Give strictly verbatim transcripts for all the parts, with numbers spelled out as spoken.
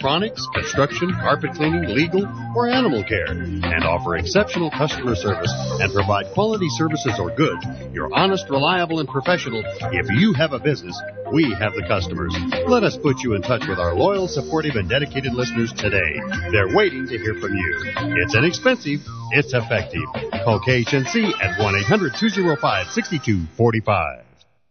electronics, construction, carpet cleaning, legal, or animal care, and offer exceptional customer service and provide quality services or goods. You're honest, reliable, and professional. If you have a business, we have the customers. Let us put you in touch with our loyal, supportive, and dedicated listeners today. They're waiting to hear from you. It's inexpensive. It's effective. Call K H N C at one eight hundred two oh five six two four five.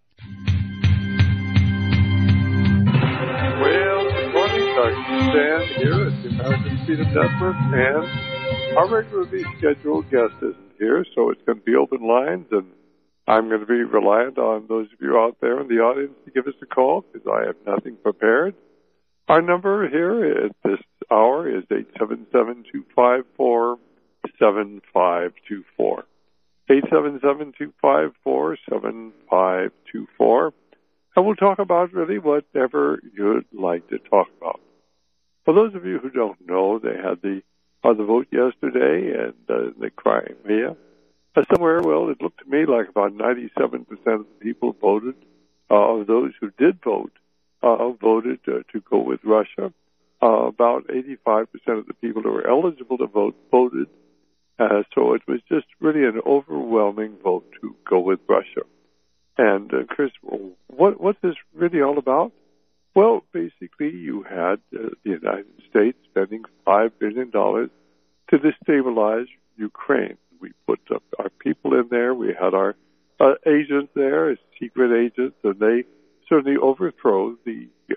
Well, good morning, Doctor Stan here at the American Freedom Network, and our regularly scheduled guest isn't here, so it's going to be open lines, and I'm going to be reliant on those of you out there in the audience to give us a call, because I have nothing prepared. Our number here at this hour is eight seven seven, two five four, seven five two four. eight seven seven, two five four, seven five two four. And we'll talk about really whatever you'd like to talk about. For those of you who don't know, they had the uh, the vote yesterday, and uh, the Crimea. Uh, somewhere, well, it looked to me like about ninety-seven percent of the people voted, uh, of those who did vote, uh, voted uh, to go with Russia. Uh, about eighty-five percent of the people who were eligible to vote voted. Uh, so it was just really an overwhelming vote to go with Russia. And, uh, Chris, what, what's this really all about? Well, basically, you had uh, the United States spending five billion dollars to destabilize Ukraine. We put uh, our people in there. We had our uh, agents there, secret agents, and they certainly overthrow the uh,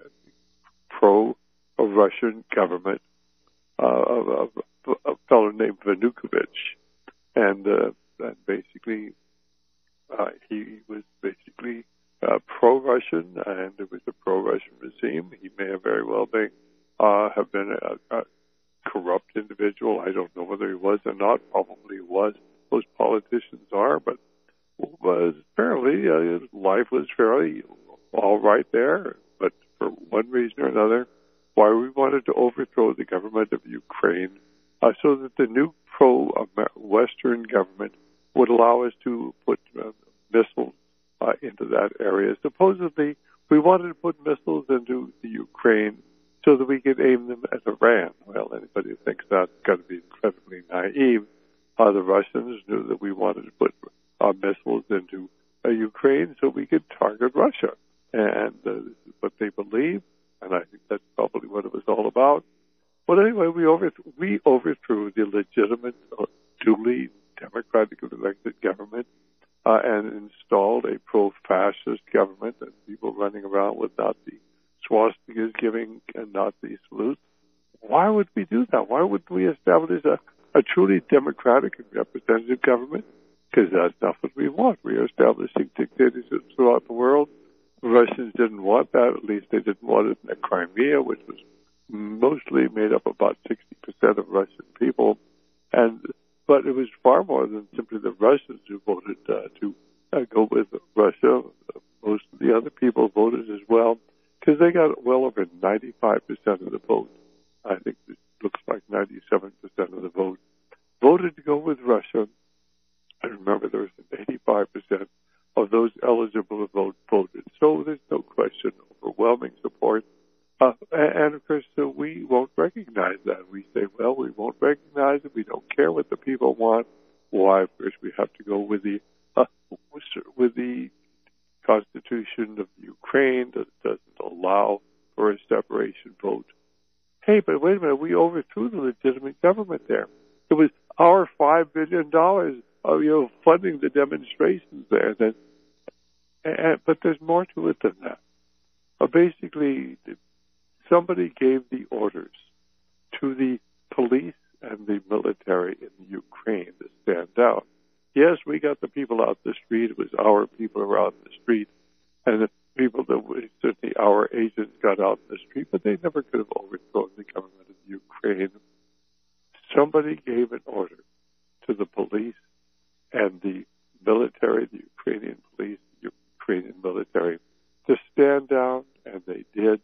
pro-Russian government uh, of, of a fellow named Yanukovych. And, uh, and basically, uh, he was basically uh, pro-Russian, and it was a pro-Russian regime. He may have very well been, uh, have been a, a corrupt individual. I don't know whether he was or not. Probably was. Most politicians are, but was fairly, uh, his life was fairly all right there. But for one reason or another, why we wanted to overthrow the government of Ukraine, uh, so that the new pro-Western government would allow us to put uh, missiles uh, into that area. Supposedly, we wanted to put missiles into the Ukraine so that we could aim them at Iran. Well, anybody who thinks that's got to be incredibly naive. Uh, the Russians knew that we wanted to put uh, missiles into uh, Ukraine so we could target Russia. And uh, this is what they believe, and I think that's probably what it was all about. But anyway, we, overth- we overthrew the legitimate, uh, duly democratically elected government uh, and installed a pro-fascist government and people running around with Nazi swastikas giving uh, Nazi salutes. Why would we do that? Why would we establish a, a truly democratic and representative government? Because that's not what we want. We are establishing dictatorships throughout the world. The Russians didn't want that. At least they didn't want it in the Crimea, which was mostly made up about sixty percent of Russian people. And but it was far more than simply the Russians who voted uh, to uh, go with Russia. Most of the other people voted as well, because they got well over ninety-five percent of the vote. I think it looks like ninety-seven percent of the vote voted to go with Russia. And remember, there was eighty-five percent of those eligible to vote voted. So there's no question, overwhelming support. Uh, and, of course, uh, we won't recognize that. We say, well, we won't recognize it. We don't care what the people want. Why? Of course, we have to go with the uh, with the Constitution of Ukraine that doesn't allow for a separation vote. Hey, but wait a minute. We overthrew the legitimate government there. It was our five billion dollars of, you know, funding the demonstrations there. That, and, but there's more to it than that. Uh, basically, somebody gave the orders to the police and the military in Ukraine to stand down. Yes, we got the people out in the street. It was our people who were out in the street. And the people that we, certainly our agents got out in the street, but they never could have overthrown the government of Ukraine. Somebody gave an order to the police and the military, the Ukrainian police, the Ukrainian military, to stand down, and they did.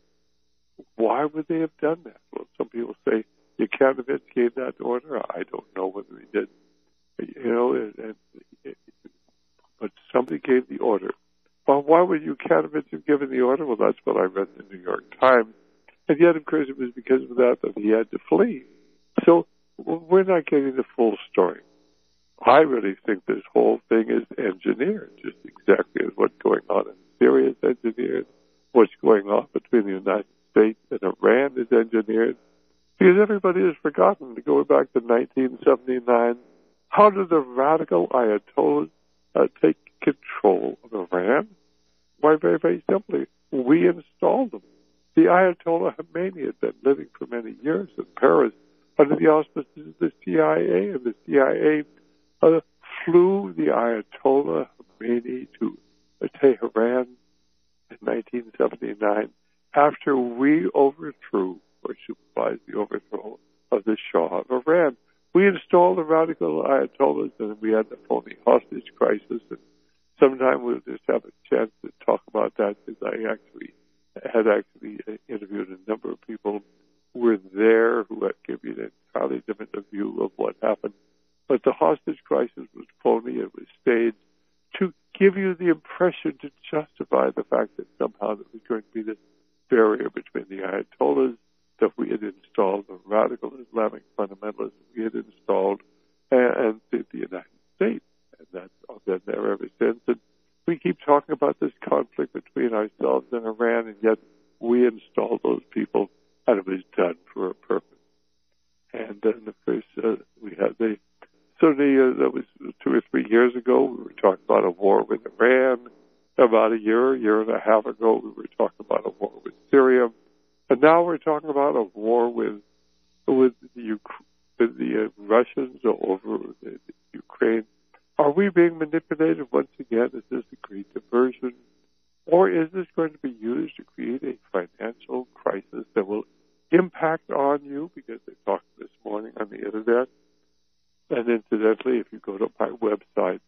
Why would they have done that? Well, some people say Yanukovych gave that order. I don't know whether he did. You know, and, and, but somebody gave the order. Well, why would Yanukovych have given the order? Well, that's what I read in the New York Times. And yet, of course, it was because of that that he had to flee. So we're not getting the full story. I really think this whole thing is engineered, just exactly as what's going on in Syria is engineered, what's going on between the United States and Iran is engineered, because everybody has forgotten, going back to nineteen seventy-nine, how did the radical Ayatollahs uh, take control of Iran? Why, very, very simply, we installed them. The Ayatollah Khomeini had been living for many years in Paris under the auspices of the C I A, and the C I A uh, flew the Ayatollah Khomeini to uh, Tehran in nineteen seventy-nine after we overthrew or supervised the overthrow of the Shah of Iran. We installed the radical Ayatollahs, and we had the phony hostage crisis, and sometime we'll just have a chance to talk about that, because I actually had actually interviewed a number of people who were there who had given an entirely different view of what happened. But the hostage crisis was phony. It was staged to give you the impression, to justify the fact that somehow there was going to be this barrier between the Ayatollahs that we had installed, the radical Islamic fundamentalists we had installed, and, and the, the United States. And that's been there ever since. And we keep talking about this conflict between ourselves and Iran, and yet we installed those people, and it was done for a purpose. And then, of course, uh, we had the, so the, uh, that was two or three years ago, we were talking about a war with Iran. About a year, year and a half ago, we were talking about a war with Syria. And now we're talking about a war with, with the, with the uh, Russians over the, the Ukraine. Are we being manipulated once again? Is this a great diversion? Or is this going to be used to create a financial crisis that will impact on you? Because they talked this morning on the Internet. And incidentally, if you go to my website,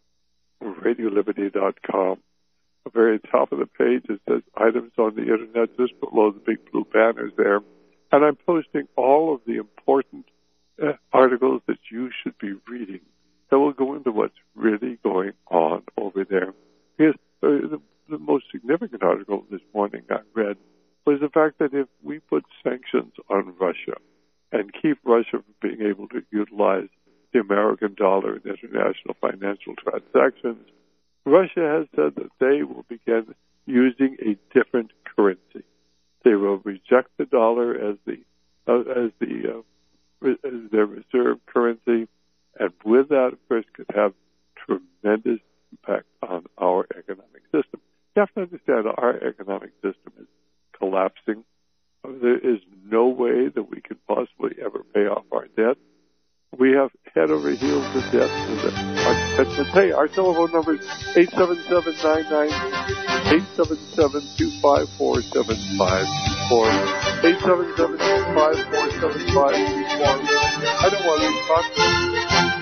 radio liberty dot com, at the very top of the page, it says items on the Internet, just below the big blue banners there. And I'm posting all of the important uh, articles that you should be reading that will go into what's really going on over there. Because uh, the, the most significant article this morning I read was the fact that if we put sanctions on Russia and keep Russia from being able to utilize the American dollar in international financial transactions, Russia has said that they will begin using a different currency. They will reject the dollar as the uh, as the uh, as their reserve currency, and with that, of course, could have tremendous impact on our economic system. You have to understand our economic system is collapsing. There is no way that we could possibly ever pay off our debt. We have head over heels of debt. Our, hey, our telephone number is eight seven seven nine nine eight seven seven two five four seven five four eight seven seven two five four seven five four. I don't want to talk.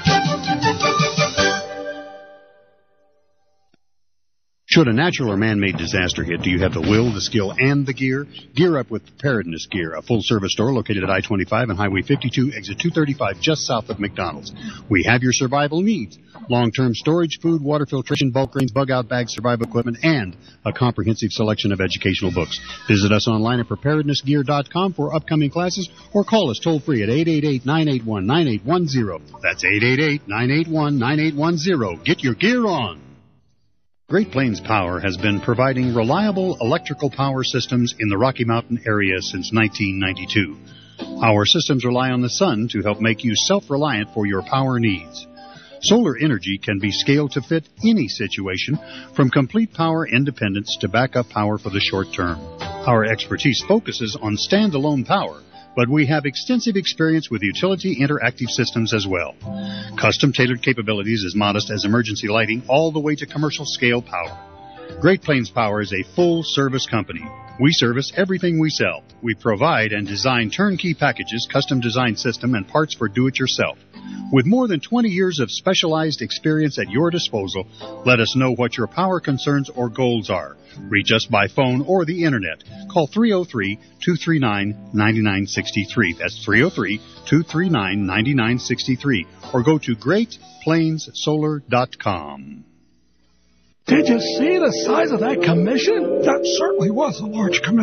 Should a natural or man-made disaster hit, do you have the will, the skill, and the gear? Gear up with Preparedness Gear, a full-service store located at I twenty-five and Highway fifty-two, exit two thirty-five, just south of McDonald's. We have your survival needs: long-term storage, food, water filtration, bulk grains, bug-out bags, survival equipment, and a comprehensive selection of educational books. Visit us online at preparedness gear dot com for upcoming classes, or call us toll-free at eight eight eight, nine eight one, nine eight one zero. That's eight eight eight, nine eight one, nine eight one zero. Get your gear on. Great Plains Power has been providing reliable electrical power systems in the Rocky Mountain area since nineteen ninety-two. Our systems rely on the sun to help make you self-reliant for your power needs. Solar energy can be scaled to fit any situation, from complete power independence to backup power for the short term. Our expertise focuses on standalone power, but we have extensive experience with utility interactive systems as well. Custom-tailored capabilities as modest as emergency lighting all the way to commercial-scale power. Great Plains Power is a full-service company. We service everything we sell. We provide and design turnkey packages, custom-designed system, and parts for do-it-yourself. With more than twenty years of specialized experience at your disposal, let us know what your power concerns or goals are. Reach us by phone or the Internet. Call three oh three, two three nine, nine nine six three. That's three oh three, two three nine, nine nine six three. Or go to great plains solar dot com. Did you see the size of that commission? That certainly was a large commission.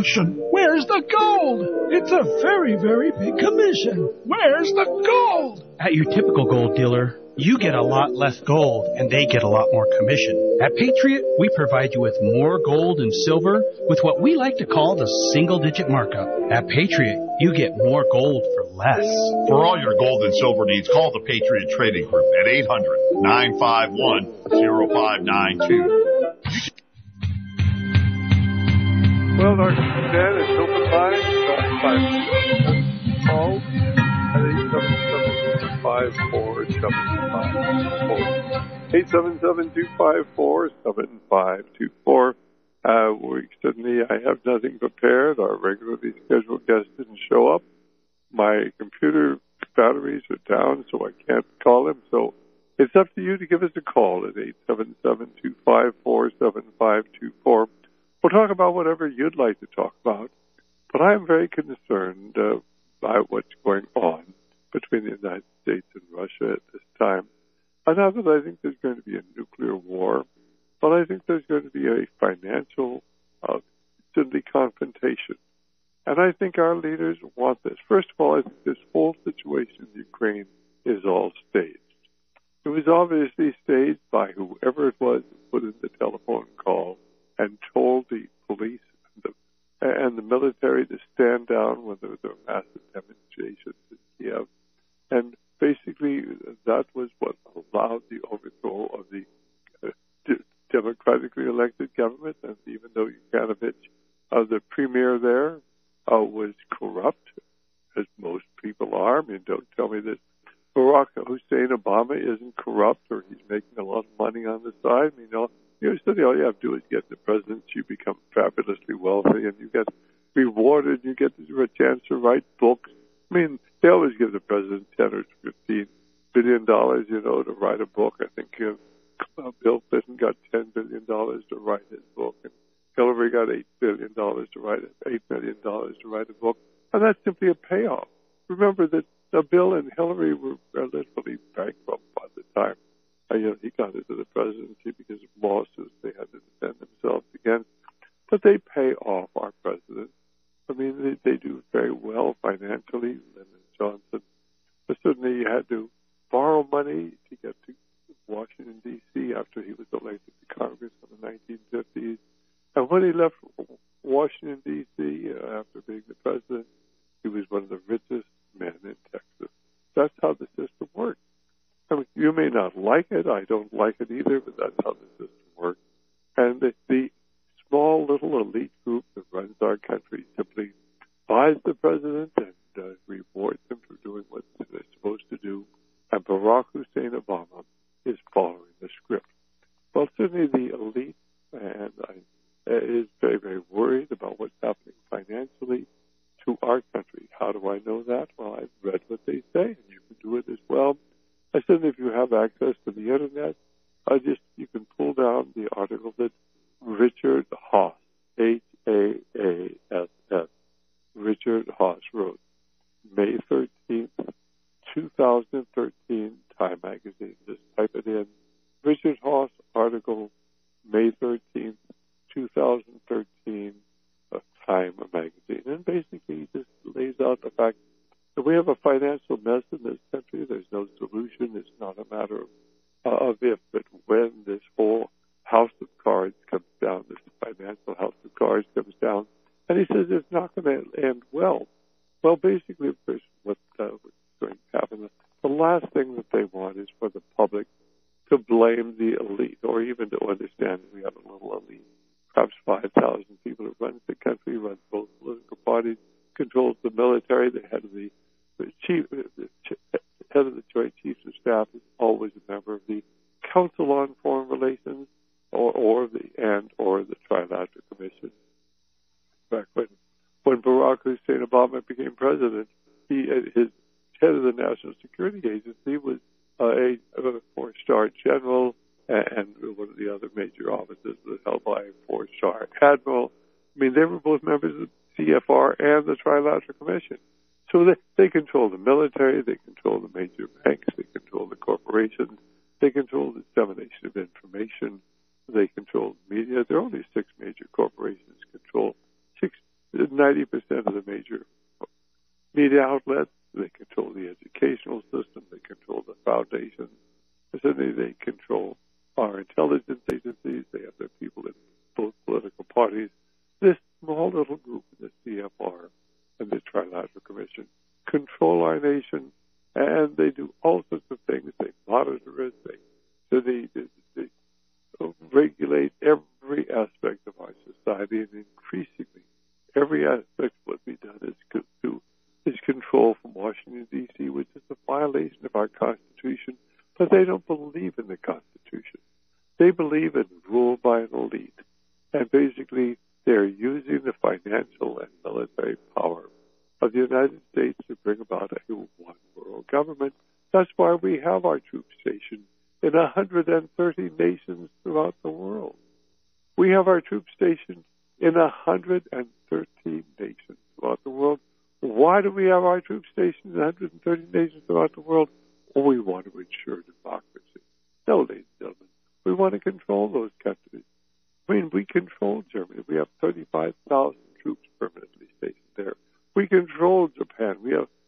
Where's the gold? It's a very, very big commission. Where's the gold? At your typical gold dealer, you get a lot less gold, and they get a lot more commission. At Patriot, we provide you with more gold and silver with what we like to call the single-digit markup. At Patriot, you get more gold for less. For all your gold and silver needs, call the Patriot Trading Group at eight hundred, nine five one, oh five nine two. Well, our Dan is open line. Call at eight seven seven, two five four, seven five four. eight seven seven, two five four, seven five two four. Uh, we suddenly, I have nothing prepared. Our regularly scheduled guest didn't show up. My computer batteries are down, so I can't call him. So it's up to you to give us a call at eight seven seven, two five four, seven five two four. We'll talk about whatever you'd like to talk about. But I am very concerned uh, by what's going on between the United States and Russia at this time. And not that I think there's going to be a nuclear war, but I think there's going to be a financial, uh, deadly confrontation. And I think our leaders want this. First of all, I think this whole situation in Ukraine is all staged. It was obviously staged by whoever it was who put in the telephone call and told the police and the, and the military to stand down when there were massive demonstrations in Kiev. And basically, that was what allowed the overthrow of the uh, d- democratically elected government. And even though Yukhanovich, uh, the premier there, uh, was corrupt, as most people are. I mean, don't tell me that Barack Hussein Obama isn't corrupt or he's making a lot of money on the side. I mean, you know, you know, all you have to do is get the presidency, you become fabulously wealthy, and you get rewarded, you get a chance to write books. I mean, they always give the president ten or fifteen billion dollars, you know, to write a book. I think uh, Bill Clinton got ten billion dollars to write his book, and Hillary got eight billion dollars to write it, eight million dollars to write a book, and that's simply a payoff. Remember that uh, Bill and Hillary were uh, literally bankrupt by the time uh, you know, he got into the presidency because of lawsuits they had to defend themselves against. But they pay off our president. I mean, they, they do very well financially. Lyndon Johnson but certainly had to borrow money to get to Washington, D C after he was elected to Congress in the nineteen fifties. And when he left Washington, D C, uh, after being the president, he was one of the richest men in Texas. That's how the system works. I mean, you may not like it. I don't like it either, but that's how the system works. And the, the small little elite group that runs our country simply buys the president and uh, rewards him for doing what they're supposed to do. And Barack Hussein Obama is following the script. Well, certainly the elite and I, uh, is very, very worried about what's happening financially to our country. How do I know that? Well, I've read what they say, and you can do it as well. I said if you have access to the Internet, I just you can pull down the article that Richard Haass, H A A S S, Richard Haass wrote, May thirteenth, twenty thirteen, Time Magazine. Just type it in. Richard Haass article, May thirteenth, twenty thirteen, of Time Magazine. And basically he just lays out the fact that we have a financial mess in this country. There's no solution. It's not a matter of, uh, of if, but when this whole house of cards comes down, this financial house of cards comes down. And he says it's not going to end well. Well, basically, of course, what, uh, what's going to happen, the last thing that they want is for the public to blame the elite, or even to understand we have a little elite, perhaps five thousand people who runs the country, runs both political parties, controls the military. The head of the, the chief, the head of the Joint Chiefs of Staff is always a member of the Council on Foreign Relations, or, or the and or the Trilateral Commission. Back when when Barack Hussein Obama became president, he his head of the National Security Agency was uh, a, a four-star general, and one of the other major offices was held by a four-star admiral. I mean, they were both members of the C F R and the Trilateral Commission. So they, they control the military, they control the major banks, they control the corporations, they control the dissemination of information, they control the media. There are only six major corporations control six, ninety outlets, they control the educational system, they control the foundations, certainly they control our intelligence agencies, they have their people in both political parties. This small little group in the C F R and the Trilateral Commission control our nation, and they do all sorts of things. They monitor us, they, so they, they, they regulate every aspect of our society, and increasingly every aspect of what we've done is, to, is control from Washington, D C, which is a violation of our Constitution. But they don't believe in the Constitution. They believe in rule by an elite. And basically, they're using the financial and military power of the United States to bring about a one-world government. That's why we have our troops stationed in one hundred thirty nations throughout the world. We have our troops stationed in one hundred thirteen nations throughout the world. Why do we have our troops stationed in one hundred thirty nations throughout the world? Well, we want to ensure democracy. No, ladies and gentlemen, we want to control those countries. I mean, we control Germany. We have thirty-five thousand troops permanently stationed there. We control Japan. We have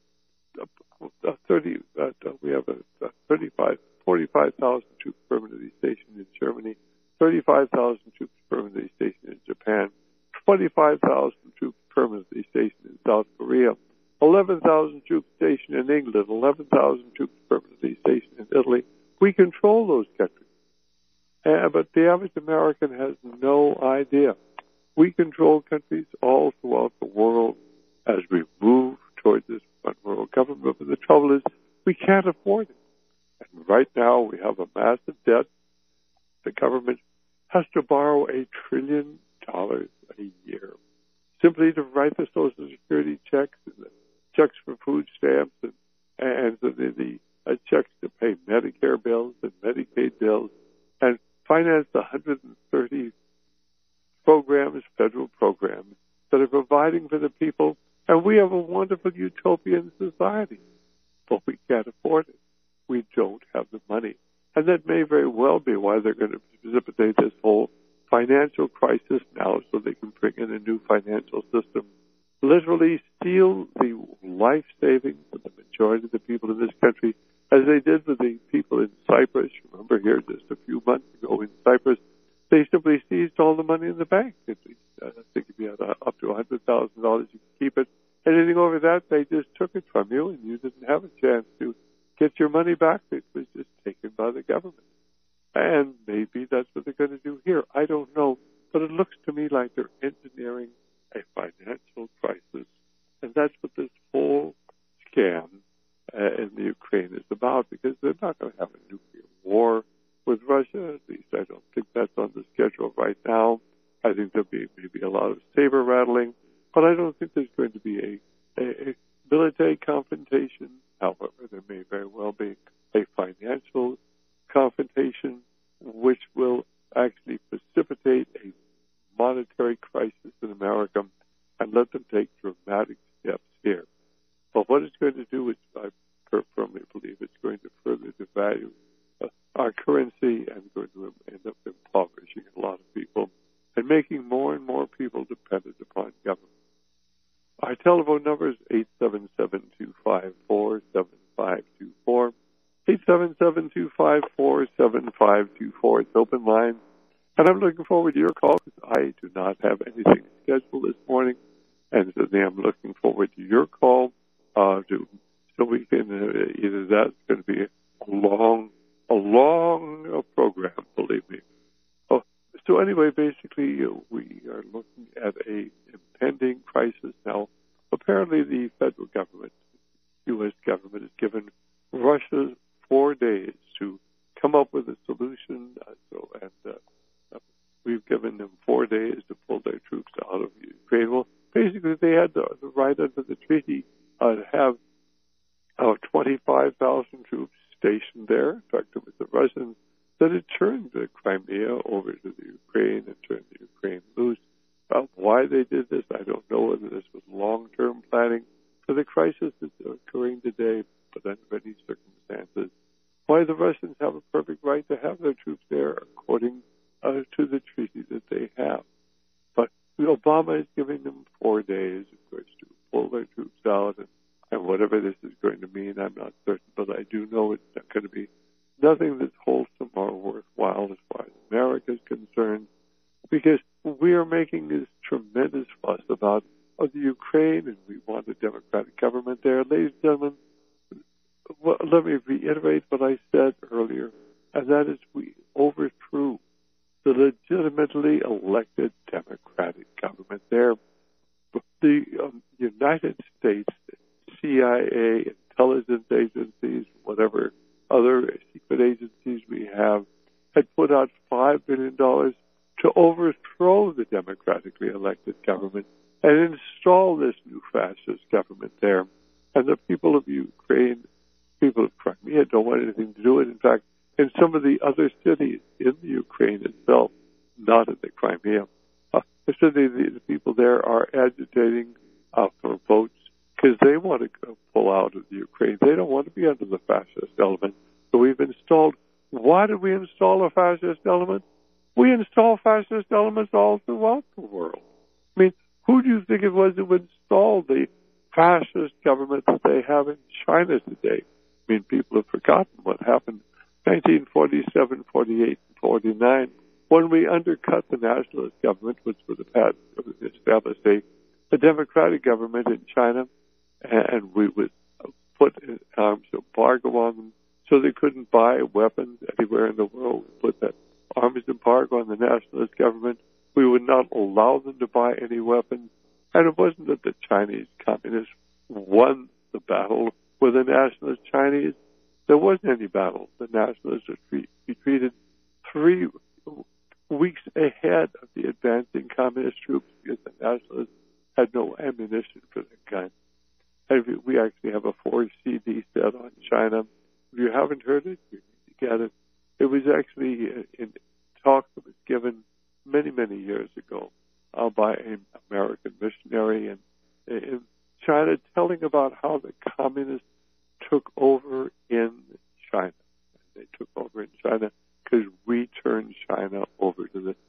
uh, thirty. Uh, we have a, a thirty-five, forty-five thousand troops permanently stationed in Germany. Thirty-five thousand troops permanently stationed in Japan. Twenty-five thousand troops permanently stationed in South Korea. eleven thousand troops stationed in England. Eleven thousand troops permanently stationed in Italy. We control those countries. Uh, but the average American has no idea. We control countries all throughout the world as we move towards this one world government. But the trouble is, we can't afford it. And right now, we have a massive debt. The government has to borrow a trillion dollars a year simply to write the Social Security checks and the checks for food stamps and, and the, the uh, checks to pay Medicare bills and Medicaid bills, and finance one hundred thirty programs, federal programs, that are providing for the people. And we have a wonderful utopian society, but we can't afford it. We don't have the money. And that may very well be why they're going to precipitate this whole financial crisis now, so they can bring in a new financial system, literally steal the life savings of the majority of the people in this country, as they did with the people in Cyprus. Remember here just a few months ago in Cyprus, they simply seized all the money in the bank. At least, uh, I think if you had uh, up to one hundred thousand dollars, you could keep it. Anything over that, they just took it from you, and you didn't have a chance to get your money back. It was just taken by the government. And maybe that's what they're going to do here. I don't know. But it looks to me like they're engineering a financial crisis. And that's what this whole scam uh, in the Ukraine is about, because they're not going to have a nuclear war with Russia. At least I don't think that's on the schedule right now. I think there'll be maybe a lot of saber rattling, but I don't think there's going to be a, a, a military confrontation. However, there may very well be a financial confrontation, which will actually precipitate a monetary crisis in America and let them take dramatic steps here. But what it's going to do is, I firmly believe, it's going to further devalue uh, our currency and going to end up impoverishing a lot of people and making more and more people dependent upon government. Our telephone number is eight seven seven, two five four, seven five two four. eight seven seven, two five four, seven five two four. It's open line. And I'm looking forward to your call, because I do not have anything scheduled this morning. And so I'm looking forward to your call, uh, to, so we can, uh, either that's going to be a long, a long uh, program, believe me. Oh, so anyway, basically, uh, we are looking at a impending crisis now. Apparently, the federal government, U S government, has given Russia four days to come up with a solution. Uh, so, and uh, we've given them four days to pull their troops out of Ukraine. Well, basically, they had the, the right under the treaty uh, to have uh, twenty-five thousand troops stationed there. In fact, it was the Russians that had turned the Crimea over to the Ukraine and turned the Ukraine loose. Uh, why they did this, I don't know whether this was long-term planning for the crisis that's occurring today, but under any circumstances, why the Russians have a perfect right to have their troops there according uh, to the treaty that they have. But Obama is giving them four days, of course, to pull their troops out, and And whatever this is going to mean, I'm not certain, but I do know it's not going to be nothing that's wholesome or worthwhile as far as America is concerned, because we are making this tremendous fuss about of the Ukraine, and we want a democratic government there. Ladies and gentlemen, well, let me reiterate what I said earlier, and that is we overthrew the legitimately elected democratic government there. The um, United States, C I A, intelligence agencies, whatever other secret agencies we have, had put out five billion dollars to overthrow the democratically elected government and install this new fascist government there. And the people of Ukraine, people of Crimea, don't want anything to do with it. In fact, in some of the other cities in the Ukraine itself, not in the Crimea, uh, so the, the, the people there are agitating uh, for votes because they want to pull out of the Ukraine. They don't want to be under the fascist element. So we've installed, why did we install a fascist element? We install fascist elements all throughout the world. I mean, who do you think it was that installed the fascist government that they have in China today? I mean, people have forgotten what happened in nineteen forty-seven, forty-eight, and forty-nine when we undercut the nationalist government, which for the past established a, a democratic government in China, and we would put an arms embargo on them so they couldn't buy weapons anywhere in the world. We put that arms embargo on the nationalist government. We would not allow them to buy any weapons. And it wasn't that the Chinese communists won the battle with the nationalist Chinese. There wasn't any battle. The nationalists retreated three weeks ahead of the advancing communist troops because the nationalists had no ammunition for their guns. And we actually have a four C D set on China. If you haven't heard it, you need to get it. It was actually in talk that was given many, many years ago uh, by an American missionary in, in China, telling about how the communists took over in China. They took over in China because we turned China over to the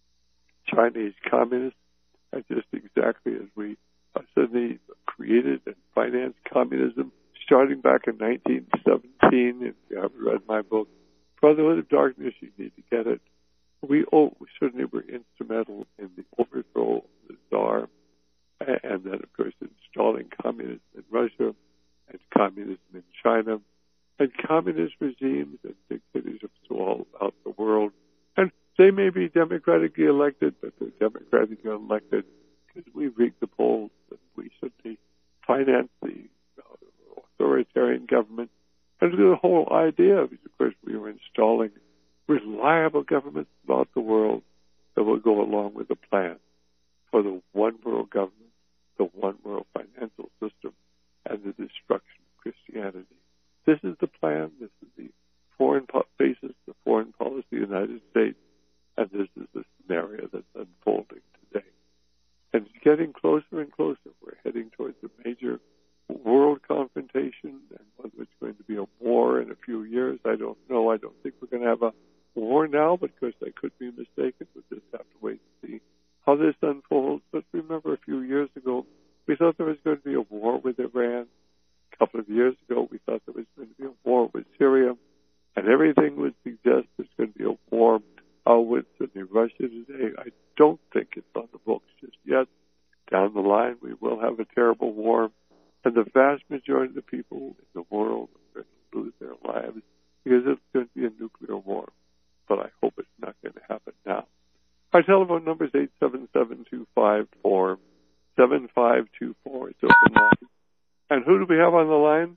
Chinese communists, and just exactly as we uh, suddenly created and financed communism, starting back in nineteen seventeen. If you haven't read my book, Brotherhood of Darkness, you need to get it. We, oh, we certainly were instrumental in the overthrow of the Tsar, and then, of course, installing communism in Russia and communism in China, and communist regimes and dictatorships all out the world. And they may be democratically elected, but they're democratically elected because we rigged the polls, and we certainly financed the uh, authoritarian government. And the whole idea is, of course, we were installing reliable governments throughout the world that will go along with the plan for the one world government, the one world financial system, and the destruction of Christianity. This is the plan. This is the foreign po- basis, the foreign policy of the United States, and this is the scenario that's unfolding today. And it's getting closer and closer. We're heading towards a major world confrontation, and whether it's going to be a war in a few years, I don't know. I don't think we're going to have a war now, but of course I could be mistaken. We'll just have to wait and see how this unfolds. But remember, a few years ago, we thought there was going to be a war with Iran. A couple of years ago, we thought there was going to be a war with Syria, and everything would suggest there's going to be a war uh, with certainly Russia today. I don't think it's on the books just yet. Down the line, we will have a terrible war, and the vast majority of the people in the world are going to lose their lives because it's going to be a nuclear war. But I hope it's not going to happen now. Our telephone number is eight seven seven, two five four, seven five two four. It's open line. And who do we have on the line?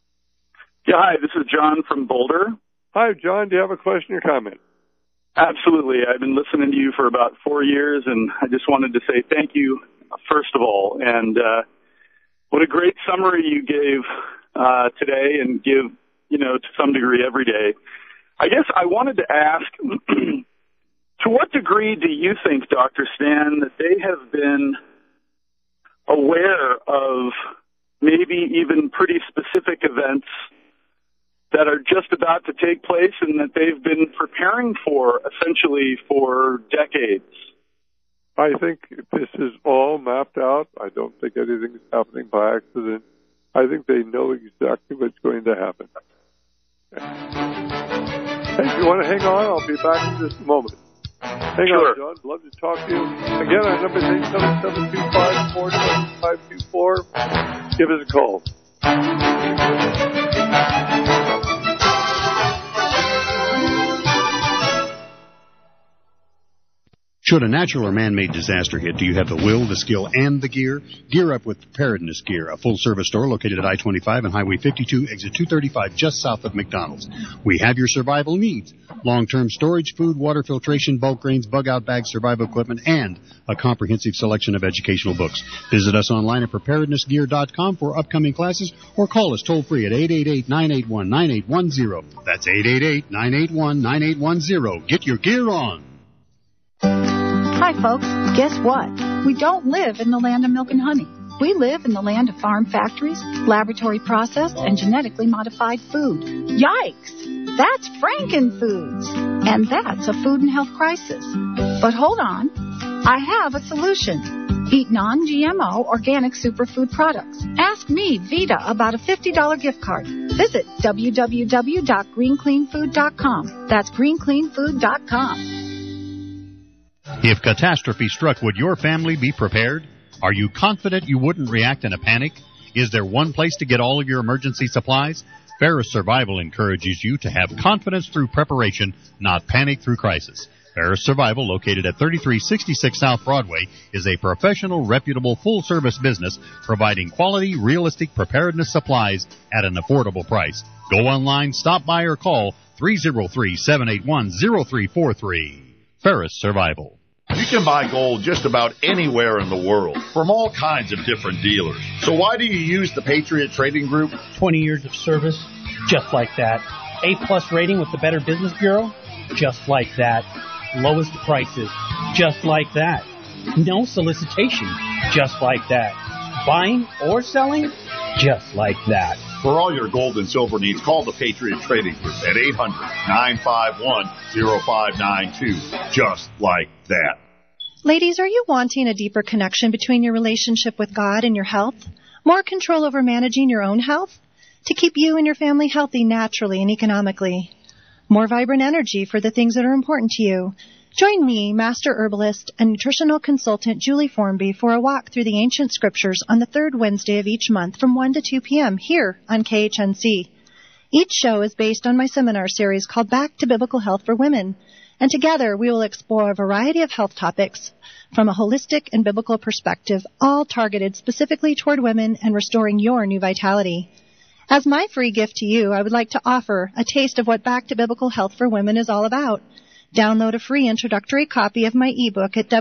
Yeah, hi, this is John from Boulder. Hi, John. Do you have a question or comment? Absolutely. I've been listening to you for about four years, and I just wanted to say thank you, first of all. And uh, what a great summary you gave uh, today and give, you know, to some degree every day. I guess I wanted to ask, to what degree do you think, Doctor Stan, that they have been aware of maybe even pretty specific events that are just about to take place and that they've been preparing for essentially for decades? I think this is all mapped out. I don't think anything is happening by accident. I think they know exactly what's going to happen. Hey, if you want to hang on, I'll be back in just a moment. Hang sure. on, John. Love to talk to you. Again, our number is eight seven seven, two five four, seven five two four. Give us a call. Should a natural or man-made disaster hit, do you have the will, the skill, and the gear? Gear up with Preparedness Gear, a full-service store located at I twenty-five and Highway fifty-two, exit two thirty-five, just south of McDonald's. We have your survival needs. Long-term storage, food, water filtration, bulk grains, bug-out bags, survival equipment, and a comprehensive selection of educational books. Visit us online at preparedness gear dot com for upcoming classes or call us toll-free at eight eight eight, nine eight one, nine eight one zero. That's eight eight eight, nine eight one, nine eight one zero. Get your gear on. Hi, folks. Guess what? We don't live in the land of milk and honey. We live in the land of farm factories, laboratory processed, and genetically modified food. Yikes! That's Frankenfoods. And that's a food and health crisis. But hold on. I have a solution. Eat non-G M O organic superfood products. Ask me, Vita, about a fifty dollars gift card. Visit w w w dot green clean food dot com. That's green clean food dot com. If catastrophe struck, would your family be prepared? Are you confident you wouldn't react in a panic? Is there one place to get all of your emergency supplies? Ferris Survival encourages you to have confidence through preparation, not panic through crisis. Ferris Survival, located at thirty-three sixty-six South Broadway, is a professional, reputable, full-service business providing quality, realistic preparedness supplies at an affordable price. Go online, stop by, or call three oh three, seven eight one, oh three four three. Ferris Survival. You can buy gold just about anywhere in the world from all kinds of different dealers. So why do you use the Patriot Trading Group? twenty years of service, just like that. A-plus rating with the Better Business Bureau, just like that. Lowest prices, just like that. No solicitation, just like that. Buying or selling, just like that. For all your gold and silver needs, call the Patriot Trading Group at eight hundred, nine five one, oh five nine two. Just like that. Ladies, are you wanting a deeper connection between your relationship with God and your health? More control over managing your own health? To keep you and your family healthy naturally and economically? More vibrant energy for the things that are important to you? Join me, Master Herbalist and Nutritional Consultant Julie Formby, for a walk through the ancient scriptures on the third Wednesday of each month from one to two p.m. here on K H N C. Each show is based on my seminar series called Back to Biblical Health for Women, and together we will explore a variety of health topics from a holistic and biblical perspective, all targeted specifically toward women and restoring your new vitality. As my free gift to you, I would like to offer a taste of what Back to Biblical Health for Women is all about. Download a free introductory copy of my ebook at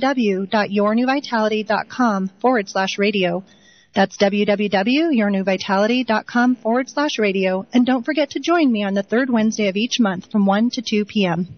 www.yournewvitality.com forward slash radio. That's www.yournewvitality.com forward slash radio. And don't forget to join me on the third Wednesday of each month from one to two p.m.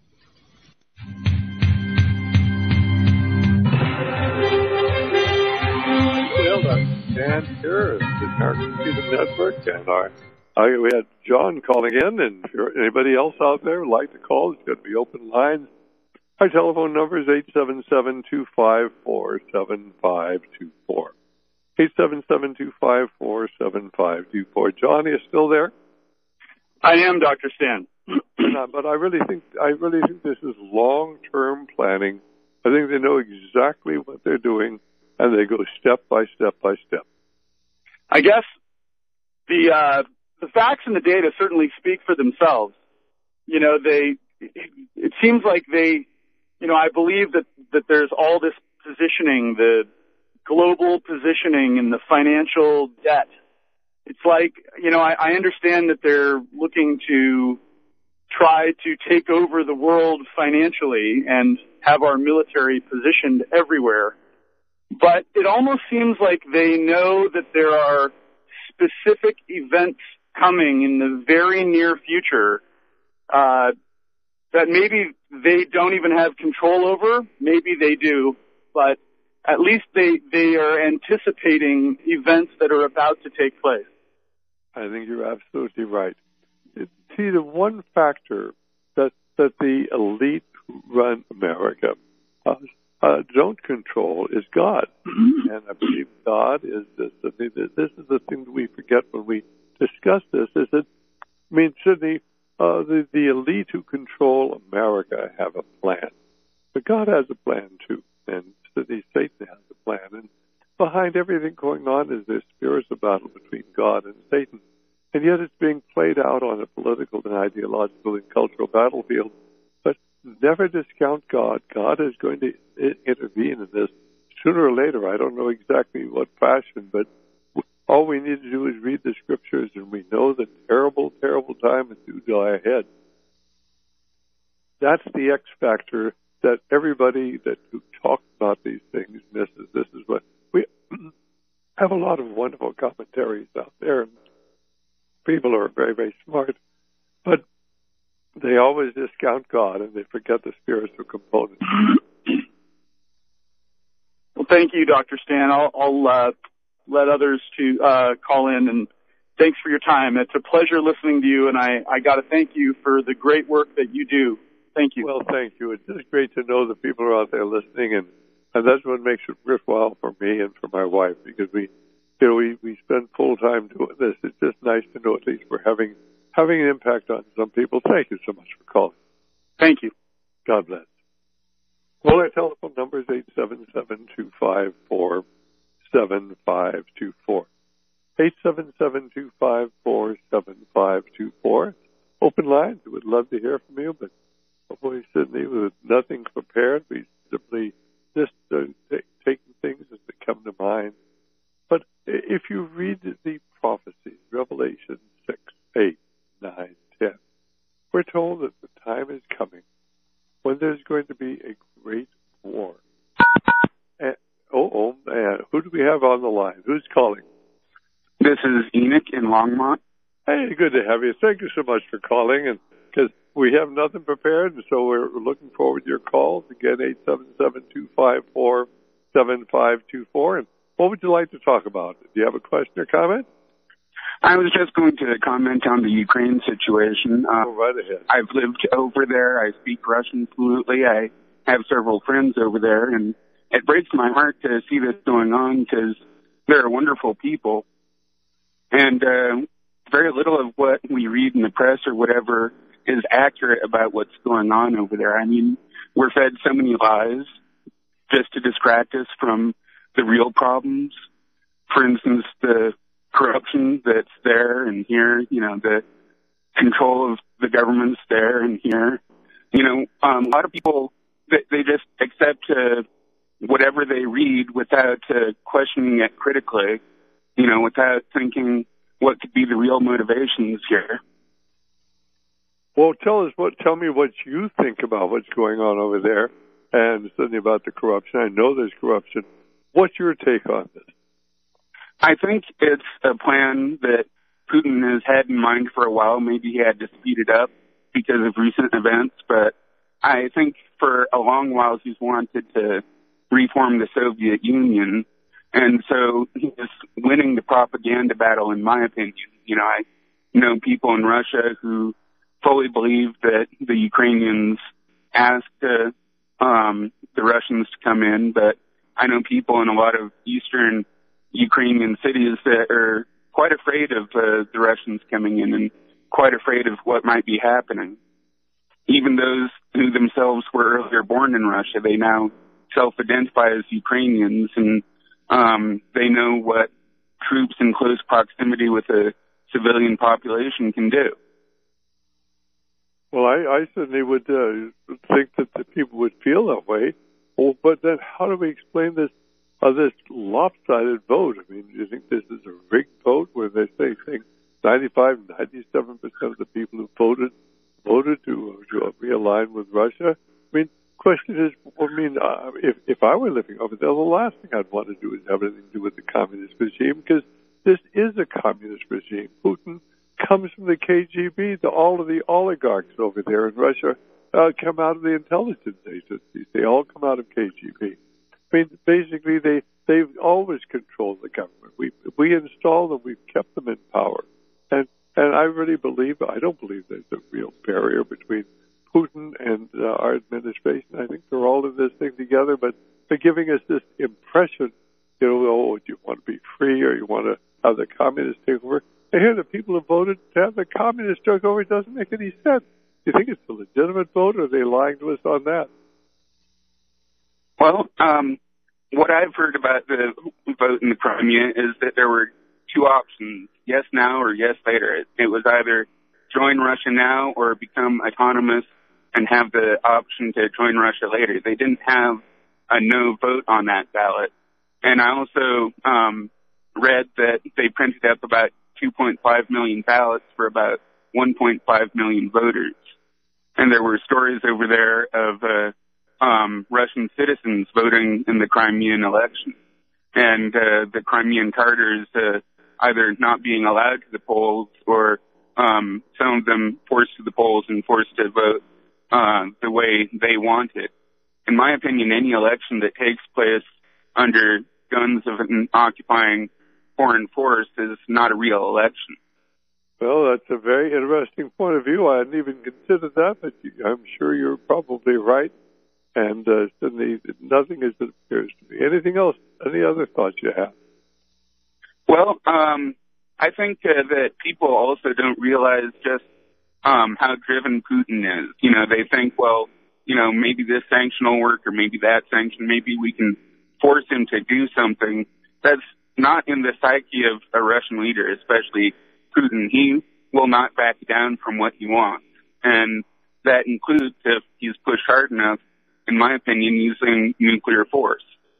Well, Dan here is the American Freedom Network, and our Uh, we had John calling in, and if you're, anybody else out there would like to call, it's going to be open lines. Our telephone number is eight seven seven, two five four, seven five two four. eight seven seven, two five four, seven five two four. John, are you still there? I am, Doctor Stan. But I really think I really think this is long-term planning. I think they know exactly what they're doing, and they go step by step by step. I guess the uh, the facts and the data certainly speak for themselves. You know, they. It seems like they. You know, I believe that that there's all this positioning, the global positioning, and the financial debt. It's like, you know, I, I understand that they're looking to try to take over the world financially and have our military positioned everywhere. But it almost seems like they know that there are specific events coming in the very near future uh, that maybe they don't even have control over. Maybe they do, but at least they, they are anticipating events that are about to take place. I think you're absolutely right. See, the one factor that that the elite who run America uh, uh, don't control is God. And I believe God is this. I mean, this is the thing that we forget when we discuss this, is that, I mean, Sidney, uh, the, the elite who control America have a plan. But God has a plan, too. And Sidney, Satan has a plan. And behind everything going on is this spiritual battle between God and Satan. And yet it's being played out on a political and ideological and cultural battlefield. But never discount God. God is going to intervene in this sooner or later. I don't know exactly what fashion, but all we need to do is read the scriptures, and we know that terrible, terrible time is due to lie ahead. That's the X factor that everybody that who talks about these things misses. This is what we have, a lot of wonderful commentaries out there, and people are very, very smart, but they always discount God and they forget the spiritual component. Well, thank you, Doctor Stan. I'll, I'll uh, let others to uh, call in, and thanks for your time. It's a pleasure listening to you, and I, I got to thank you for the great work that you do. Thank you. Well, thank you. It's just great to know that people are out there listening, and, and that's what makes it worthwhile for me and for my wife, because we, you know, we, we spend full time doing this. It's just nice to know at least we're having having an impact on some people. Thank you so much for calling. Thank you. God bless. Well, our telephone number is eight seven seven, two five four, seven five two four. eight seven seven, two five four, seven five two four. Open lines. We would love to hear from you, but hopefully, Sidney, with nothing prepared, we simply just uh, t- taking things as they come to mind. But if you read the prophecies, Revelation six, eight, nine, ten, we're told that the time is coming when there's going to be a great war. And, oh, oh, man, who do we have on the line? Who's calling? This is Enoch in Longmont. Hey, good to have you. Thank you so much for calling, and because we have nothing prepared, and so we're looking forward to your calls. Again, eight seven seven, two five four, seven five two four. And what would you like to talk about? Do you have a question or comment? I was just going to comment on the Ukraine situation. Uh, Go right ahead. I've lived over there. I speak Russian fluently. I have several friends over there, and it breaks my heart to see this going on because they're wonderful people. And uh, very little of what we read in the press or whatever is accurate about what's going on over there. I mean, we're fed so many lies just to distract us from the real problems. For instance, the corruption that's there and here, you know, the control of the government's there and here. You know, um, a lot of people, they, they just accept uh, whatever they read without uh, questioning it critically, you know, without thinking what could be the real motivations here. Well, tell us what, tell me what you think about what's going on over there and something about the corruption. I know there's corruption. What's your take on this? I think it's a plan that Putin has had in mind for a while. Maybe he had to speed it up because of recent events, but I think for a long while he's wanted to reform the Soviet Union, and so he's winning the propaganda battle, in my opinion. You know, I know people in Russia who fully believe that the Ukrainians asked uh, um, the Russians to come in, but I know people in a lot of eastern Ukrainian cities that are quite afraid of uh, the Russians coming in and quite afraid of what might be happening. Even those who themselves were earlier born in Russia, they now self-identify as Ukrainians, and um, they know what troops in close proximity with a civilian population can do. Well, I, I certainly would uh, think that the people would feel that way. Well, but then how do we explain this uh, this lopsided vote? I mean, do you think this is a rigged vote where they say think ninety-five, ninety-seven percent of the people who voted voted to, to realign with Russia? I mean, question is, I mean, uh, if, if I were living over there, the last thing I'd want to do is have anything to do with the communist regime, because this is a communist regime. Putin comes from the K G B. The, all of the oligarchs over there in Russia uh, come out of the intelligence agencies. They all come out of K G B. I mean, basically, they, they've always controlled the government. We, we install them. We've kept them in power. And, and I really believe, I don't believe there's a real barrier between Putin and uh, our administration, I think they're all in this thing together, but they're giving us this impression, you know, oh, do you want to be free or you want to have the communists take over? I hear the people who voted to have the communists take over. It doesn't make any sense. Do you think it's a legitimate vote, or are they lying to us on that? Well, um, what I've heard about the vote in the Crimea is that there were two options, yes now or yes later. It, it was either join Russia now or become autonomous and have the option to join Russia later. They didn't have a no vote on that ballot. And I also um, read that they printed up about two point five million ballots for about one point five million voters. And there were stories over there of uh, um, Russian citizens voting in the Crimean election. And uh, the Crimean Tartars uh, either not being allowed to the polls or um, some of them forced to the polls and forced to vote uh, the way they wanted. In my opinion, any election that takes place under guns of an occupying foreign force is not a real election. Well, that's a very interesting point of view. I hadn't even considered that, but I'm sure you're probably right. And uh, certainly nothing as it appears to me. Anything else? Any other thoughts you have? Well, um, I think uh, that people also don't realize just um, how driven Putin is. You know, they think, well, you know, maybe this sanction will work or maybe that sanction, maybe we can force him to do something. That's not in the psyche of a Russian leader, especially Putin. He will not back down from what he wants. And that includes, if he's pushed hard enough, in my opinion, using nuclear force.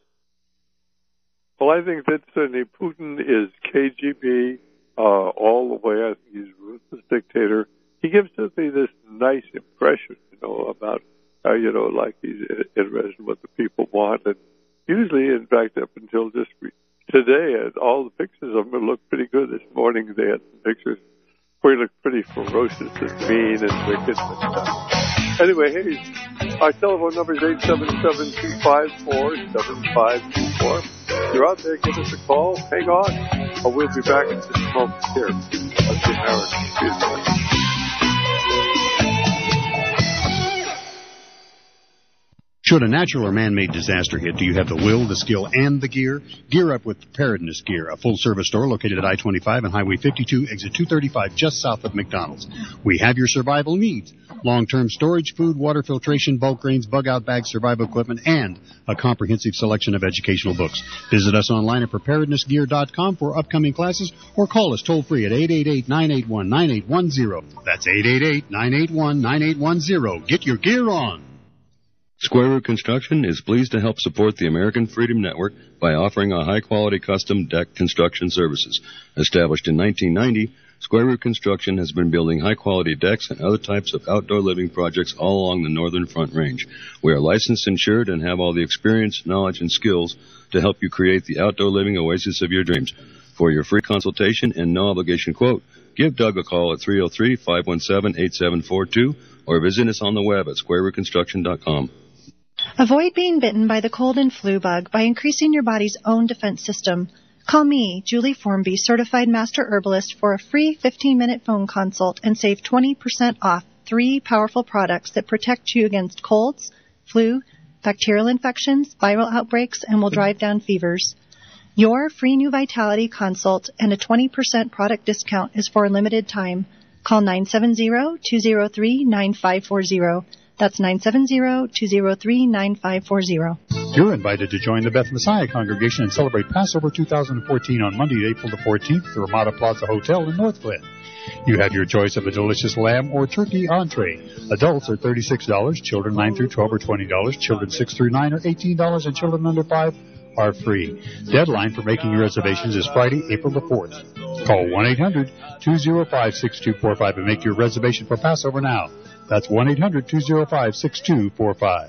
Well, I think that certainly Putin is K G B uh, all the way. I think he's a ruthless dictator. He gives us this nice impression, you know, about, uh, you know, like he's interested in what the people want. And usually, in fact, up until just re- today, uh, all the pictures of him look pretty good. This morning, they had some pictures where he looked pretty ferocious and mean and wicked. And, uh, anyway, hey, our telephone number is eight seven seven, two five four, seven five two four. If you're out there, give us a call. Hang on. Or we'll be back in just a moment here on the American Freedom Network. Should a natural or man-made disaster hit, do you have the will, the skill, and the gear? Gear up with Preparedness Gear, a full-service store located at I twenty-five and Highway fifty-two, exit two thirty-five, just south of McDonald's. We have your survival needs. Long-term storage, food, water filtration, bulk grains, bug-out bags, survival equipment, and a comprehensive selection of educational books. Visit us online at preparedness gear dot com for upcoming classes or call us toll-free at eight eight eight, nine eight one, nine eight one zero. That's eight eight eight, nine eight one, nine eight one zero. Get your gear on. Square Root Construction is pleased to help support the American Freedom Network by offering a high-quality custom deck construction services. Established in nineteen ninety, Square Root Construction has been building high-quality decks and other types of outdoor living projects all along the Northern Front Range. We are licensed, insured, and have all the experience, knowledge, and skills to help you create the outdoor living oasis of your dreams. For your free consultation and no-obligation quote, give Doug a call at three oh three, five one seven, eight seven four two or visit us on the web at square root construction dot com. Avoid being bitten by the cold and flu bug by increasing your body's own defense system. Call me, Julie Formby, certified master herbalist, for a free fifteen-minute phone consult and save twenty percent off three powerful products that protect you against colds, flu, bacterial infections, viral outbreaks, and will drive down fevers. Your free New Vitality consult and a twenty percent product discount is for a limited time. Call nine seven zero, two zero three, nine five four zero. That's nine seven zero, two zero three, nine five four zero. You're invited to join the Beth Messiah congregation and celebrate Passover two thousand fourteen on Monday, April the fourteenth at the Ramada Plaza Hotel in North Glen. You have your choice of a delicious lamb or turkey entree. Adults are thirty-six dollars, children nine through twelve are twenty dollars, children six through nine are eighteen dollars, and children under five are free. Deadline for making your reservations is Friday, April the fourth. Call one eight hundred, two oh five, six two four five and make your reservation for Passover now. That's one eight hundred, two oh five, six two four five.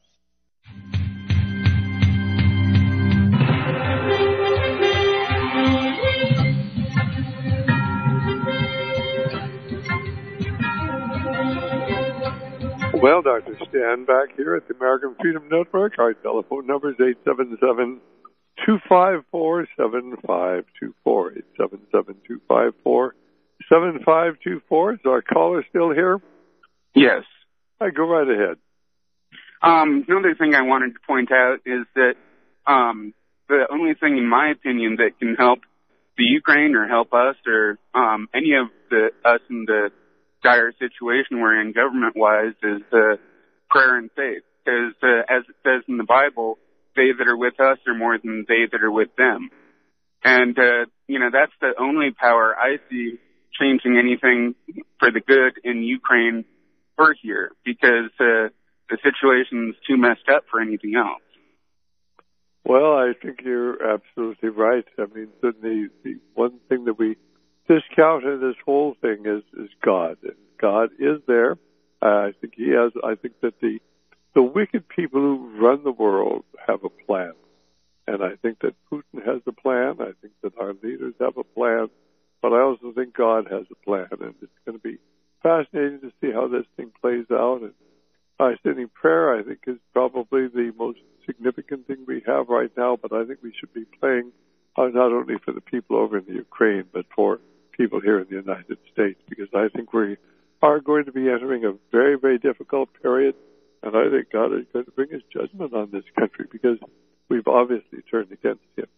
Well, Doctor Stan back here at the American Freedom Network. Our telephone number is eight seven seven, two five four, seven five two four. eight seven seven, two five four, seven five two four. Is our caller still here? Yes. All right, go right ahead. Um, another thing I wanted to point out is that um, the only thing, in my opinion, that can help the Ukraine or help us or um, any of the us in the dire situation we're in government-wise is uh, prayer and faith. Because uh, as it says in the Bible, they that are with us are more than they that are with them. And, uh, you know, that's the only power I see changing anything for the good in Ukraine or here, because uh, the situation's too messed up for anything else. Well, I think you're absolutely right. I mean, the, the, the one thing that we discount in this whole thing is, is God. And God is there. Uh, I think he has, I think that the, the wicked people who run the world have a plan. And I think that Putin has a plan. I think that our leaders have a plan. But I also think God has a plan. And it's going to be fascinating to see how this thing plays out. And uh, sending prayer, I think, is probably the most significant thing we have right now. But I think we should be praying uh, not only for the people over in the Ukraine, but for people here in the United States. Because I think we are going to be entering a very, very difficult period. And I think God is going to bring his judgment on this country because we've obviously turned against him.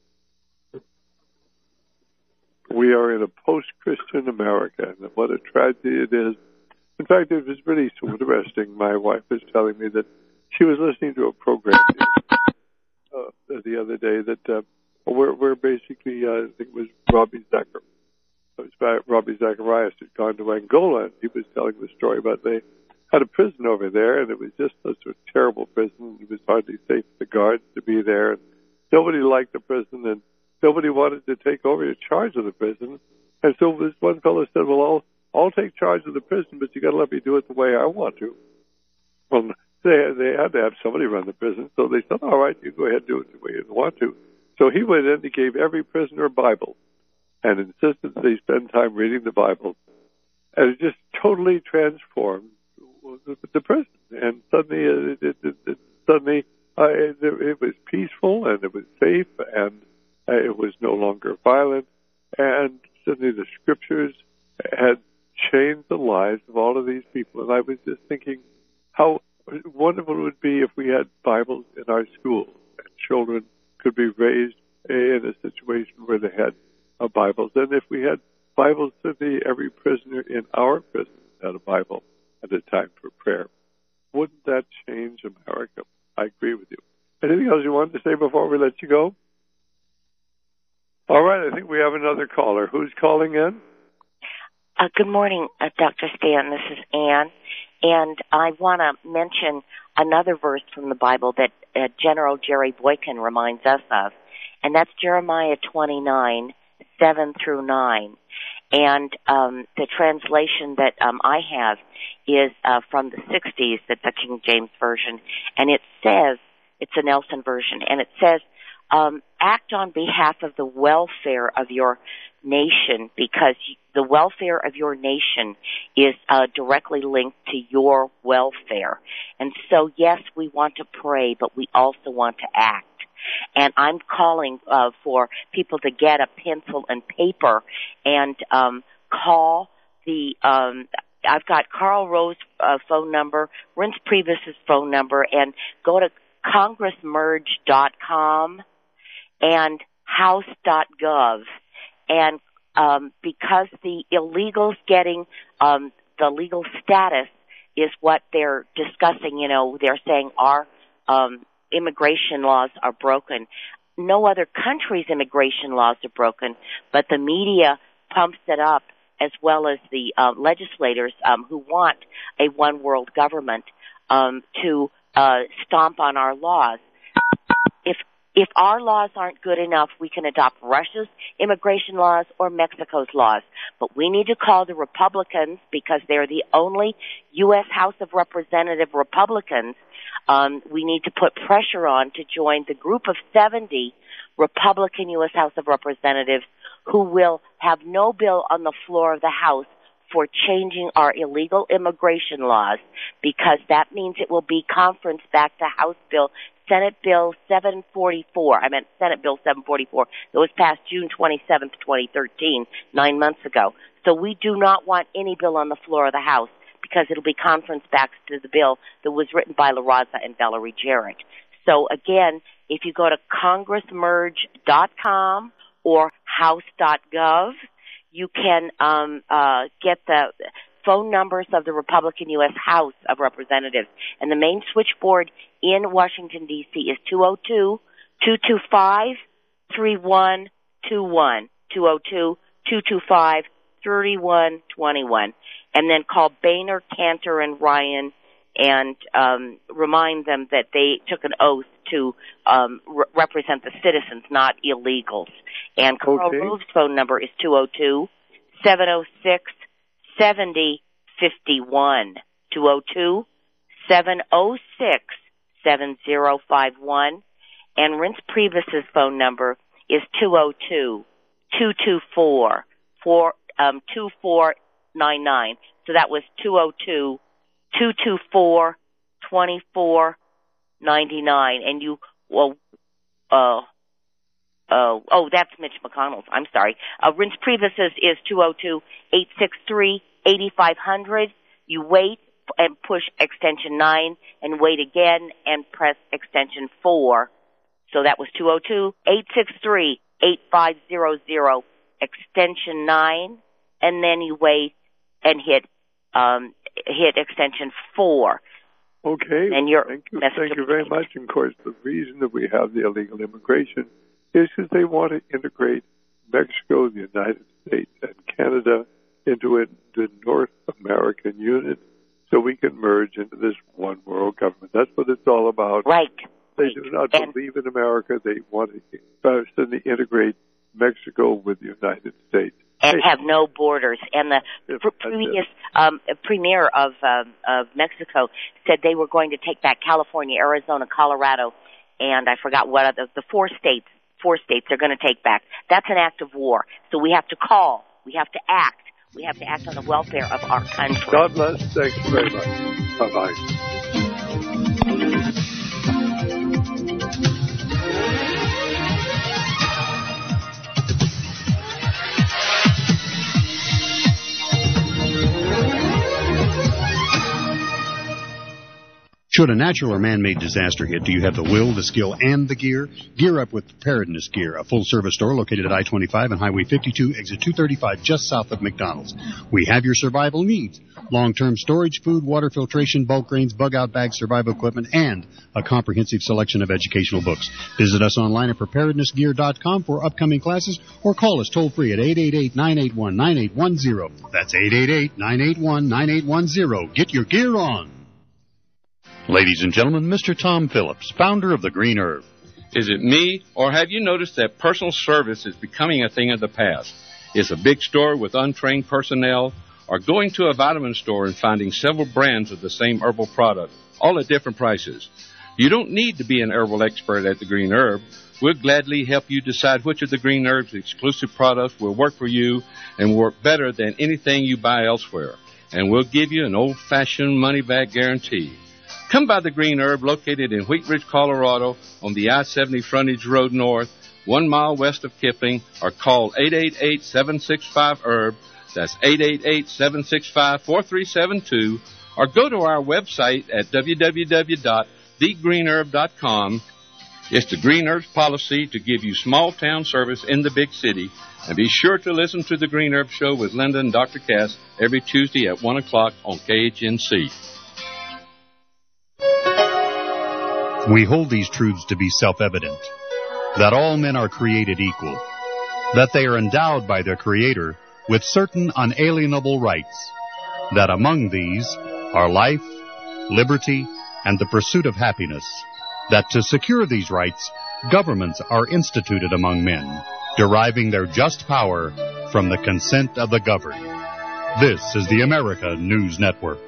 We are in a post-Christian America, and what a tragedy it is. In fact, it was really so interesting. My wife was telling me that she was listening to a program uh, the other day that uh, where, where basically, uh, I think it was Robbie Zachar. It was Robbie Zacharias had gone to Angola, and he was telling the story about they had a prison over there, and it was just such a terrible prison. It was hardly safe for the guards to be there. And nobody liked the prison, and nobody wanted to take over the charge of the prison. And so this one fellow said, well, I'll, I'll take charge of the prison, but you got to let me do it the way I want to. Well, they, they had to have somebody run the prison, so they said, all right, you go ahead and do it the way you want to. So he went in and gave every prisoner a Bible and insisted that they spend time reading the Bible. And it just totally transformed the prison, and suddenly it, it, it, it suddenly uh, it, it was peaceful, and it was safe, and uh, it was no longer violent, and suddenly the scriptures had changed the lives of all of these people. And I was just thinking how wonderful it would be if we had Bibles in our schools, and children could be raised in a situation where they had uh, Bibles, and if we had Bibles, suddenly every prisoner in our prison had a Bible at a time for prayer. Wouldn't that change America? I agree with you. Anything else you wanted to say before we let you go? All right, I think we have another caller. Who's calling in? Uh, good morning, uh, Doctor Stan. This is Ann. And I want to mention another verse from the Bible that uh, General Jerry Boykin reminds us of, and that's Jeremiah twenty-nine, seven through nine. And um, the translation that um, I have is uh, from the sixties, that's the King James Version, and it says, it's a Nelson version, and it says, um, act on behalf of the welfare of your nation, because the welfare of your nation is uh, directly linked to your welfare. And so, yes, we want to pray, but we also want to act. And I'm calling uh, for people to get a pencil and paper and um, call the, um, I've got Carl Rowe's uh, phone number, Reince Priebus's phone number, and go to congress merge dot com and house dot gov. And um, because the illegals getting um, the legal status is what they're discussing, you know, they're saying our um, immigration laws are broken. No other country's immigration laws are broken, but the media pumps it up, as well as the uh, legislators um, who want a one-world government um, to uh, stomp on our laws. If if our laws aren't good enough, we can adopt Russia's immigration laws or Mexico's laws. But we need to call the Republicans, because they're the only U S House of Representative Republicans. Um, we need to put pressure on to join the group of seventy Republican U S House of Representatives who will have no bill on the floor of the House for changing our illegal immigration laws, because that means it will be conferenced back to House Bill, Senate Bill seven forty-four. I meant Senate Bill seven forty-four. That was passed June twenty-seventh, twenty thirteen, nine months ago. So we do not want any bill on the floor of the House, because it'll be conference back to the bill that was written by La Raza and Valerie Jarrett. So again, if you go to congress merge dot com or house dot gov, you can um, uh, get the phone numbers of the Republican U S House of Representatives. And the main switchboard in Washington, D C is two oh two, two two five, three one two one, two oh two, two two five, three one two one. And then call Boehner, Cantor, and Ryan and um, remind them that they took an oath to um, re- represent the citizens, not illegals. And Carl Okay. Rove's phone number is two oh two, seven oh six, seven oh five one, two oh two, seven oh six, seven oh five one. And Reince Priebus's phone number is two oh two, two two four, two four nine nine. So that was two oh two, two two four, two four nine nine. And you, well, uh, uh, oh, that's Mitch McConnell's. I'm sorry. Uh, Reince Priebus's is two oh two, eight six three, eight five zero zero. You wait and push extension nine and wait again and press extension four. So that was two oh two, eight six three, eight five zero zero, extension nine, and then you wait and hit um, hit extension four. Okay. And your thank you, thank you very much. And of course, the reason that we have the illegal immigration is because they want to integrate Mexico, the United States, and Canada into it, the North American unit, so we can merge into this one world government. That's what it's all about. Right. They right. do not and believe in America. They want to suddenly integrate Mexico with the United States. And have no borders. And the Yes, pr- previous um, premier of um, of Mexico said they were going to take back California, Arizona, Colorado, and I forgot what other, the four states. Four states they're going to take back. That's an act of war. So we have to call. We have to act. We have to act on the welfare of our country. God bless. Thank you very much. Bye-bye. Should a natural or man-made disaster hit, do you have the will, the skill, and the gear? Gear up with Preparedness Gear, a full-service store located at I twenty-five and Highway fifty-two, exit two thirty-five, just south of McDonald's. We have your survival needs. Long-term storage, food, water filtration, bulk grains, bug-out bags, survival equipment, and a comprehensive selection of educational books. Visit us online at preparedness gear dot com for upcoming classes or call us toll-free at eight eight eight, nine eight one, nine eight one zero. That's eight eight eight, nine eight one, nine eight one zero. Get your gear on. Ladies and gentlemen, Mister Tom Phillips, founder of the Green Herb. Is it me, or have you noticed that personal service is becoming a thing of the past? Is a big store with untrained personnel, or going to a vitamin store and finding several brands of the same herbal product, all at different prices? You don't need to be an herbal expert at the Green Herb. We'll gladly help you decide which of the Green Herb's exclusive products will work for you and work better than anything you buy elsewhere. And we'll give you an old-fashioned money-back guarantee. Come by the Green Herb, located in Wheat Ridge, Colorado, on the I seventy Frontage Road North, one mile west of Kipling, or call eight eight eight, seven six five, herb. That's eight eight eight, seven six five, four three seven two, or go to our website at w w w dot the green herb dot com. It's the Green Herb's policy to give you small-town service in the big city. And be sure to listen to the Green Herb Show with Linda and Doctor Cass every Tuesday at one o'clock on K H N C. We hold these truths to be self-evident, that all men are created equal, that they are endowed by their Creator with certain unalienable rights, that among these are life, liberty, and the pursuit of happiness, that to secure these rights, governments are instituted among men, deriving their just power from the consent of the governed. This is the America News Network.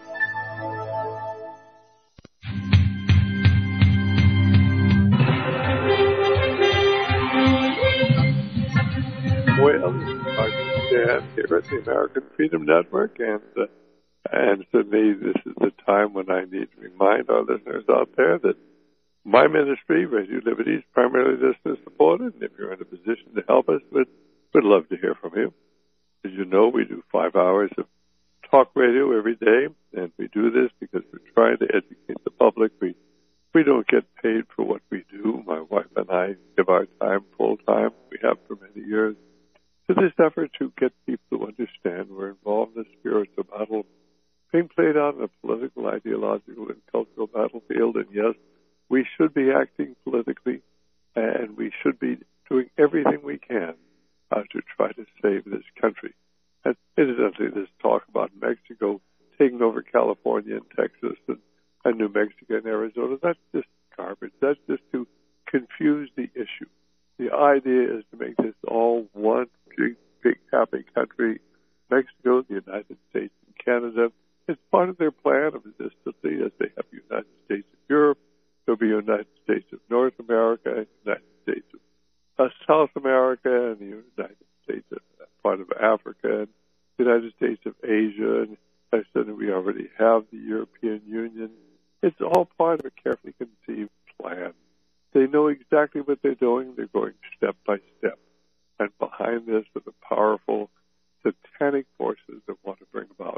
Well, I'm Dan here at the American Freedom Network, and uh, and to me, this is the time when I need to remind our listeners out there that my ministry, Radio Liberty, is primarily listener-supported, and if you're in a position to help us, we'd, we'd love to hear from you. As you know, we do five hours of talk radio every day, and we do this because we're trying to educate the public. We we don't get paid for what we do. My wife and I give our time full time. We have for many years to this effort to get people to understand we're involved in the spiritual battle being played out in a political, ideological, and cultural battlefield. And yes, we should be acting politically, and we should be doing everything we can uh, to try to save this country. And incidentally, this talk about Mexico taking over California and Texas and, and New Mexico and Arizona, that's just garbage. That's just to confuse the issue. The idea is to make this all one big, big happy country. Mexico, the United States, and Canada. It's part of their plan of existence as they have the United States of Europe. There'll be United States of North America, United States of uh, South America, and the United States of uh, part of Africa, and the United States of Asia. And I said that we already have the European Union. It's all part of a carefully conceived plan. They know exactly what they're doing. They're going step by step. And behind this are the powerful satanic forces that want to bring about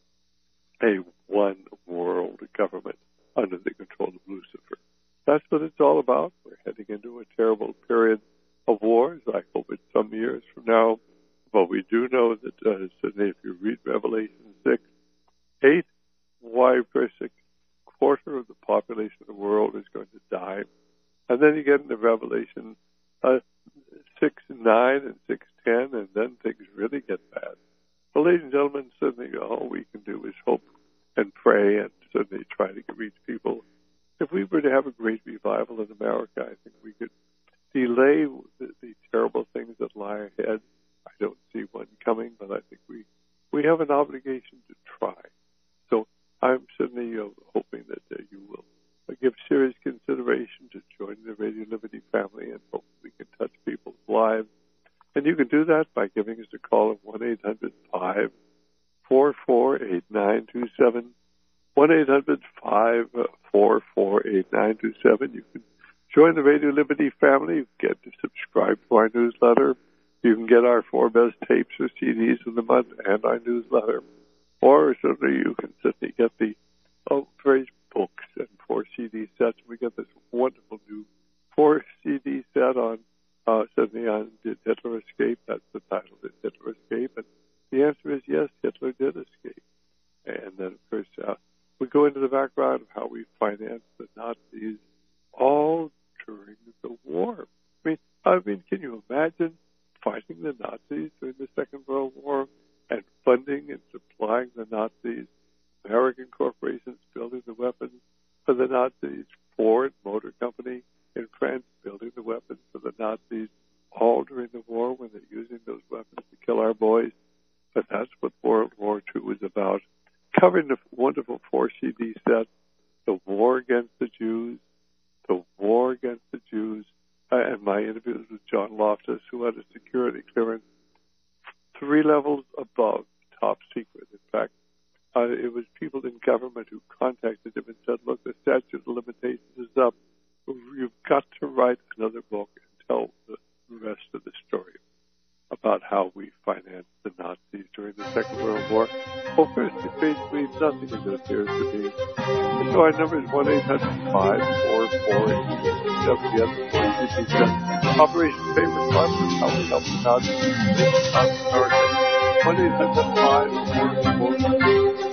a one world government under the control of Lucifer. That's what it's all about. We're heading into a terrible period of wars. I hope it's some years from now. But we do know that, uh, Sydney, if you read Revelation six, eight, why per six, quarter of the population of the world is going to die. And then you get into Revelation uh, six, nine, and six, ten, and then things really get bad. Well, ladies and gentlemen, certainly all we can do is hope and pray and certainly try to reach people. If we were to have a great revival in America, I think we could delay the, the terrible things that lie ahead. I don't see one coming, but I think we, we have an obligation to try. So I'm certainly uh, hoping that uh, you will uh, give serious consideration to joining the Radio Liberty family and hope we can touch people's lives. And you can do that by giving us a call at one eight hundred five four four eight nine two seven, one eight hundred five four four eight nine two seven. You can join the Radio Liberty family. You can get to subscribe to our newsletter. You can get our four best tapes or C Ds of the month and our newsletter. Or certainly you can certainly get the oh, various books and four C D sets. We get this wonderful new four C D set on Uh, certainly on Did Hitler Escape? That's the title, Did Hitler Escape? And the answer is yes, Hitler did escape. And then, of course, uh, we go into the background of how we financed the Nazis all during the war. I mean, I mean, can you imagine fighting the Nazis during the Second World War and funding and supplying the Nazis, American corporations building the weapons for the Nazis, Ford Motor Company in France building the weapons for the Nazis all during the war when they're using those weapons to kill our boys. But that's what World War Two was about. Covering the wonderful four C D set, the war against the Jews, the war against the Jews, uh, and my interviews with John Loftus, who had a security clearance three levels above top secret. In fact, uh, it was people in government who contacted him and said, look, the statute of limitations is up. You've got to write another book and tell the rest of the story about how we financed the Nazis during the Second World War. Well, first, basically nothing of this appears to be. And so our number is one eight hundred five four four eight seven seven. Operation Famous Monsters, how we help the Nazis in South America. one eight hundred five four four eight